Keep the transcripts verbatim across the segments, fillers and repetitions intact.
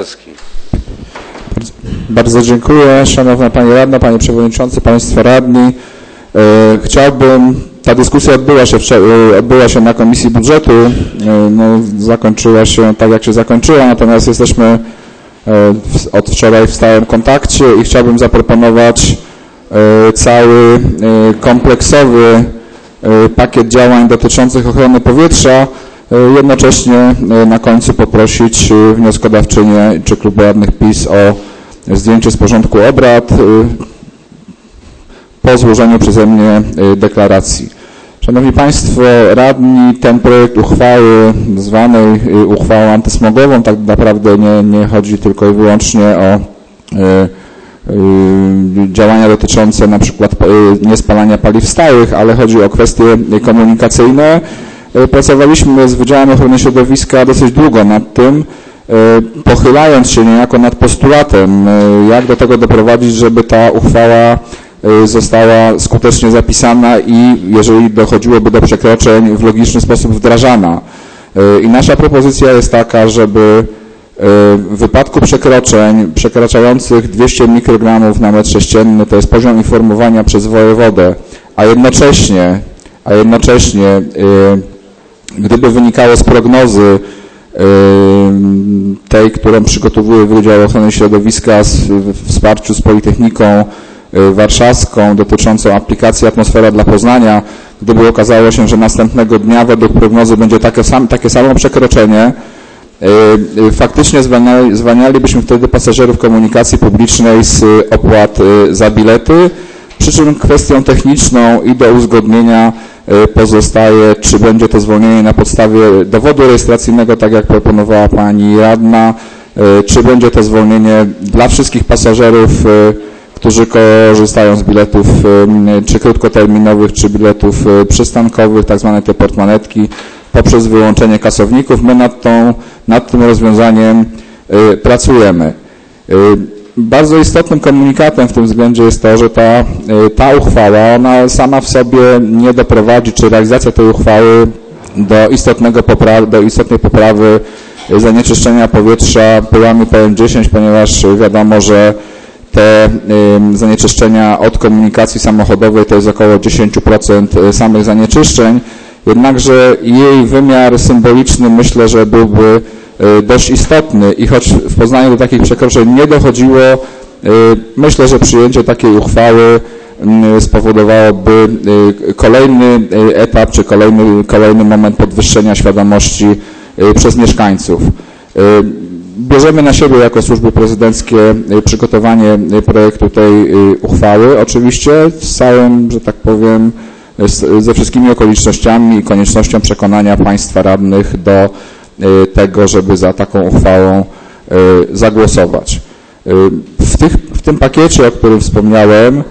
Markowski. Bardzo dziękuję. Szanowna Pani Radna, Panie Przewodniczący, Państwo Radni. Chciałbym, ta dyskusja odbyła się, odbyła się na Komisji Budżetu, no, zakończyła się tak, jak się zakończyła, natomiast jesteśmy od wczoraj w stałym kontakcie i chciałbym zaproponować cały kompleksowy pakiet działań dotyczących ochrony powietrza, jednocześnie na końcu poprosić wnioskodawczynię czy klubu radnych PiS o zdjęcie z porządku obrad po złożeniu przeze mnie deklaracji. Szanowni Państwo Radni, ten projekt uchwały zwanej uchwałą antysmogową, tak naprawdę nie, nie chodzi tylko i wyłącznie o działania dotyczące na przykład niespalania paliw stałych, ale chodzi o kwestie komunikacyjne. Pracowaliśmy z Wydziałem Ochrony Środowiska dosyć długo nad tym, pochylając się niejako nad postulatem, jak do tego doprowadzić, żeby ta uchwała została skutecznie zapisana i jeżeli dochodziłoby do przekroczeń, w logiczny sposób wdrażana. I nasza propozycja jest taka, żeby w wypadku przekroczeń przekraczających dwieście mikrogramów na metr sześcienny, to jest poziom informowania przez wojewodę, a jednocześnie, a jednocześnie gdyby wynikało z prognozy tej, którą przygotowuje Wydział Ochrony Środowiska w wsparciu z Politechniką Warszawską dotyczącą aplikacji Atmosfera dla Poznania, gdyby okazało się, że następnego dnia według prognozy będzie takie, sam, takie samo przekroczenie, faktycznie zwalniali, zwalnialibyśmy wtedy pasażerów komunikacji publicznej z opłat za bilety, przy czym kwestią techniczną i do uzgodnienia pozostaje, czy będzie to zwolnienie na podstawie dowodu rejestracyjnego, tak jak proponowała Pani Radna, czy będzie to zwolnienie dla wszystkich pasażerów, którzy korzystają z biletów czy krótkoterminowych, czy biletów przystankowych, tak zwane te portmanetki, poprzez wyłączenie kasowników. My nad, tą, nad tym rozwiązaniem pracujemy. Bardzo istotnym komunikatem w tym względzie jest to, że ta, ta uchwała, ona sama w sobie nie doprowadzi, czy realizacja tej uchwały do, istotnego popra- do istotnej poprawy zanieczyszczenia powietrza pyłami P M dziesięć, ponieważ wiadomo, że te y, zanieczyszczenia od komunikacji samochodowej to jest około dziesięć procent samych zanieczyszczeń, jednakże jej wymiar symboliczny myślę, że byłby dość istotny i choć w Poznaniu do takich przekroczeń nie dochodziło, myślę, że przyjęcie takiej uchwały spowodowałoby kolejny etap czy kolejny, kolejny moment podwyższenia świadomości przez mieszkańców. Bierzemy na siebie jako służby prezydenckie przygotowanie projektu tej uchwały, oczywiście z całym, że tak powiem, ze wszystkimi okolicznościami i koniecznością przekonania państwa radnych do tego, żeby za taką uchwałą zagłosować. W, tych, w tym pakiecie, o którym wspomniałem,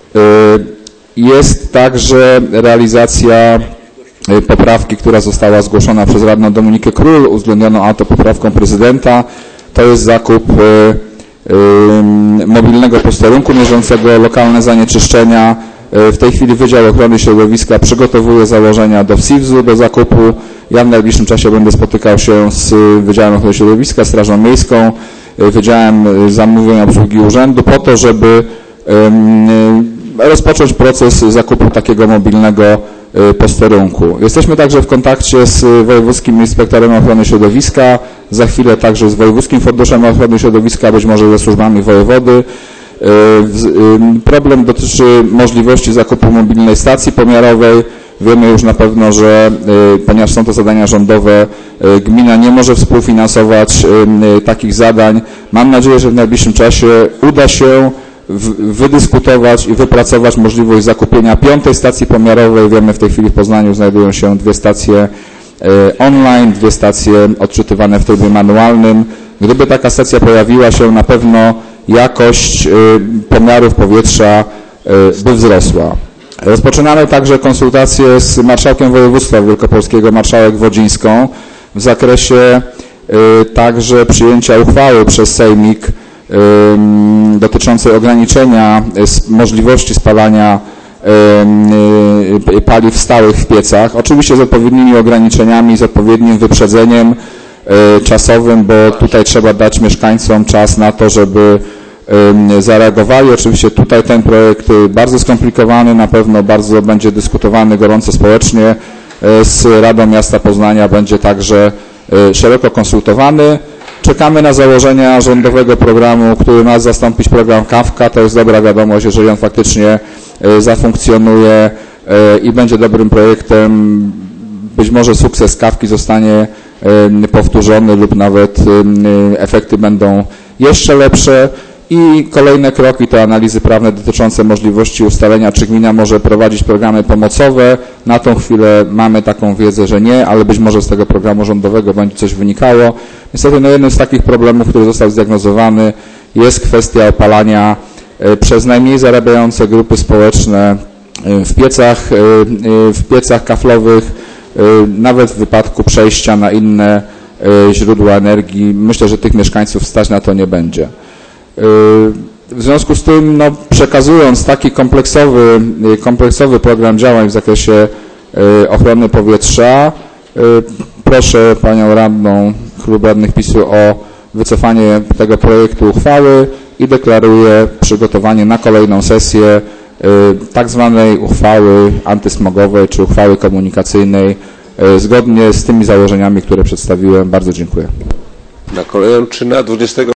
jest także realizacja poprawki, która została zgłoszona przez radną Dominikę Król, uwzględnioną autopoprawką prezydenta. To jest zakup mobilnego posterunku mierzącego lokalne zanieczyszczenia. W tej chwili Wydział Ochrony Środowiska przygotowuje założenia do W S I W Z-u, do zakupu. Ja w najbliższym czasie będę spotykał się z Wydziałem Ochrony Środowiska, Strażą Miejską, Wydziałem Zamówień Obsługi Urzędu po to, żeby rozpocząć proces zakupu takiego mobilnego posterunku. Jesteśmy także w kontakcie z Wojewódzkim Inspektorem Ochrony Środowiska, za chwilę także z Wojewódzkim Funduszem Ochrony Środowiska, być może ze służbami wojewody. Problem dotyczy możliwości zakupu mobilnej stacji pomiarowej. Wiemy już na pewno, że ponieważ są to zadania rządowe, gmina nie może współfinansować takich zadań. Mam nadzieję, że w najbliższym czasie uda się wydyskutować i wypracować możliwość zakupienia piątej stacji pomiarowej. Wiemy, w tej chwili w Poznaniu znajdują się dwie stacje online, dwie stacje odczytywane w trybie manualnym. Gdyby taka stacja pojawiła się, na pewno jakość pomiarów powietrza by wzrosła. Rozpoczynamy także konsultacje z marszałkiem województwa wielkopolskiego, marszałek Wodzińską, w zakresie także przyjęcia uchwały przez Sejmik dotyczącej ograniczenia możliwości spalania paliw stałych w piecach, oczywiście z odpowiednimi ograniczeniami, z odpowiednim wyprzedzeniem, czasowym, bo tutaj trzeba dać mieszkańcom czas na to, żeby zareagowali. Oczywiście tutaj ten projekt bardzo skomplikowany, na pewno bardzo będzie dyskutowany gorąco społecznie z Radą Miasta Poznania, będzie także szeroko konsultowany. Czekamy na założenia rządowego programu, który ma zastąpić program Kawka. To jest dobra wiadomość, jeżeli on faktycznie zafunkcjonuje i będzie dobrym projektem. Być może sukces Kawki zostanie powtórzony lub nawet efekty będą jeszcze lepsze. I kolejne kroki to analizy prawne dotyczące możliwości ustalenia, czy gmina może prowadzić programy pomocowe. Na tą chwilę mamy taką wiedzę, że nie, ale być może z tego programu rządowego będzie coś wynikało. Niestety no jednym z takich problemów, który został zdiagnozowany, jest kwestia opalania przez najmniej zarabiające grupy społeczne w piecach, w piecach kaflowych, nawet w wypadku przejścia na inne źródła energii. Myślę, że tych mieszkańców stać na to nie będzie. W związku z tym, no, przekazując taki kompleksowy, kompleksowy program działań w zakresie ochrony powietrza, proszę Panią Radną, Klub Radnych PiSu o wycofanie tego projektu uchwały i deklaruję przygotowanie na kolejną sesję tak zwanej uchwały antysmogowej czy uchwały komunikacyjnej zgodnie z tymi założeniami, które przedstawiłem. Bardzo dziękuję. Na kolejną czy na dwudziestego